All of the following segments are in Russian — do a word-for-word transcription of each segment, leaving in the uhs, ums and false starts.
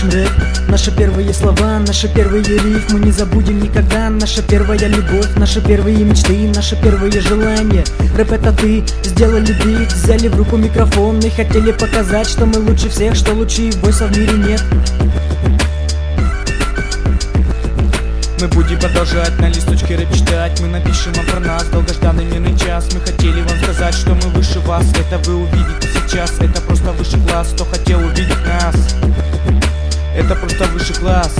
пишем рэп. Наши первые слова, наши первые рифмы не забудем никогда. Наша первая любовь, наши первые мечты, наши первые желания. Рэп это ты, сделали бит, взяли в руку микрофон и хотели показать, что мы лучше всех, что лучше и войса в мире нет. Мы будем продолжать на листочке рэп читать. Мы напишем вам про нас долгожданный мирный час. Мы хотели вам сказать, что мы выше вас. Это вы увидите сейчас, это просто выше класс. Кто хотел увидеть нас, это просто выше класс.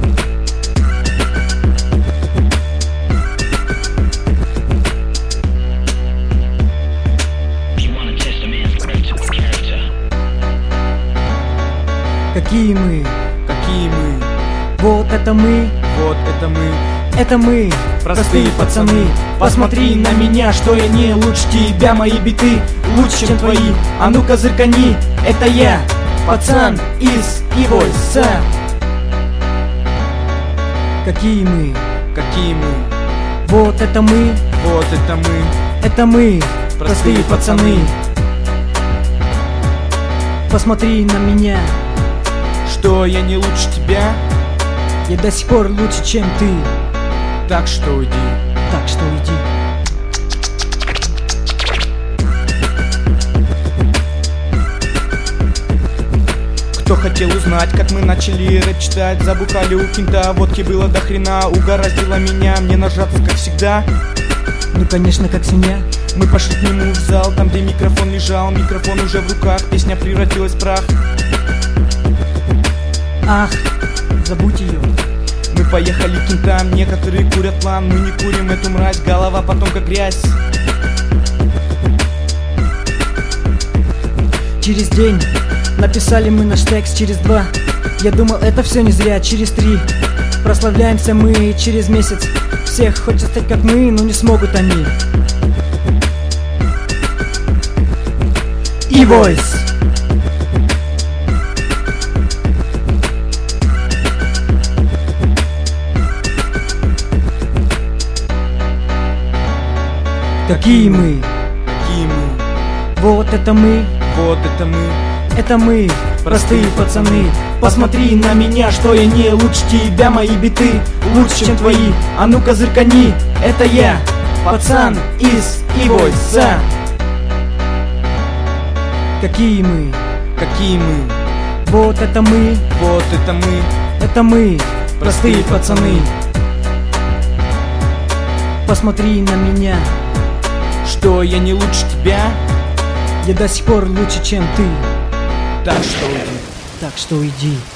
Какие мы, Какие мы, вот это мы, вот это мы, это мы, простые пацаны. Посмотри на меня, что я не лучше тебя, мои биты лучше, чем твои. А ну-ка зыркани, это я, пацан из Ивойса. Какие мы, Какие мы, вот это мы, вот это мы, это мы, простые пацаны. Посмотри на меня, Что я не лучше тебя, я до сих пор лучше, чем ты. так что уйди. Так что иди. Кто хотел узнать, как мы начали рэп читать, забухали у кента, водки было до хрена. Угораздило меня, мне нажаться как всегда. Ну конечно, как свинья. Мы пошли к нему в зал, там где микрофон лежал. Микрофон уже в руках, песня превратилась в прах. Ах, забудь ее. Мы поехали к кентам, некоторые курят план. Мы не курим эту мразь, голова потом как грязь. Через день написали мы наш текст, через два я думал, это все не зря, через три прославляемся мы, через месяц всех хочет стать как мы, но не смогут они. Ивойс. Какие мы, Какие мы, вот это мы, вот это мы, это мы, простые пацаны. Посмотри на меня, что я не лучше тебя, мои биты лучше, чем твои. А ну-ка зыркани, это я, пацан из Ивойса. Какие мы, Какие мы, вот это мы, вот это мы, это мы, простые пацаны. Посмотри на меня, Что я не лучше тебя, я до сих пор лучше, чем ты. так что уйди. Так что иди.